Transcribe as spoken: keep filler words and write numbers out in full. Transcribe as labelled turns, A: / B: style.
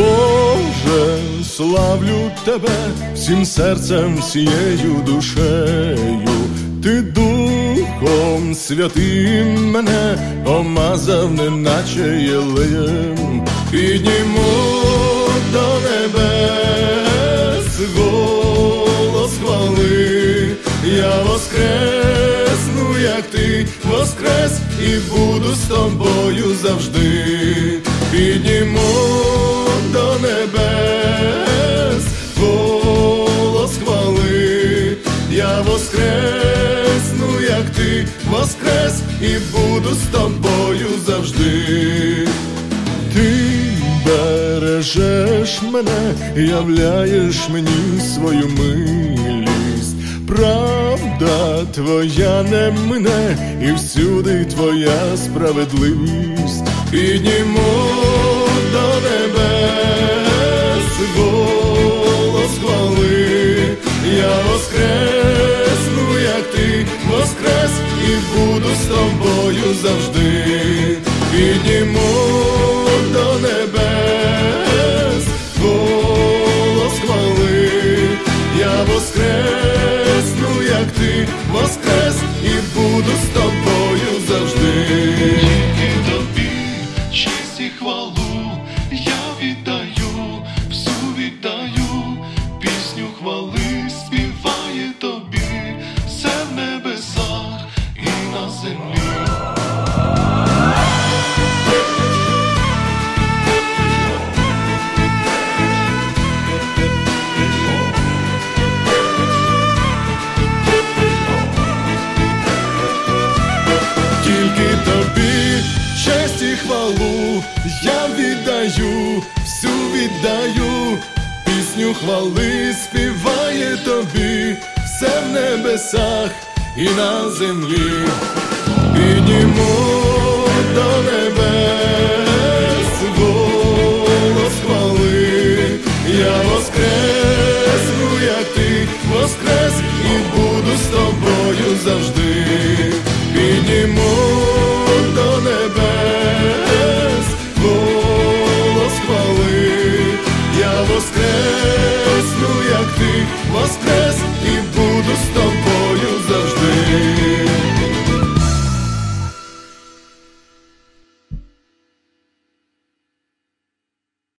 A: Боже, славлю Тебе всім серцем, всією душею. Ти Духом Святим мене помазав, неначе єлеєм. Підніму до небес голос хвали, я воскресну, як Ти воскрес, і буду з Тобою завжди. Підніму до небес голос хвали, я воскресну, як Ти воскрес, і буду з Тобою завжди. Ти бережеш мене, являєш мені свою милість. Правда Твоя не мине, і всюди Твоя справедливість. Підніму до небес голос хвали, я воскресну, як Ти воскрес, і буду з Тобою завжди. Підніму до небес голос хвали, я воскресну, як Ти воскрес, і буду з Тобою завжди.
B: Тільки Тобі честь і хвалу я віддаю, всю віддаю, пісню хвали співає Тобі, все в небесах і на землі.
A: Тільки Тобі честь і хвалу я віддаю, всю віддаю, пісню хвали співає Тобі, все в небесах і на землі. Підніму до неба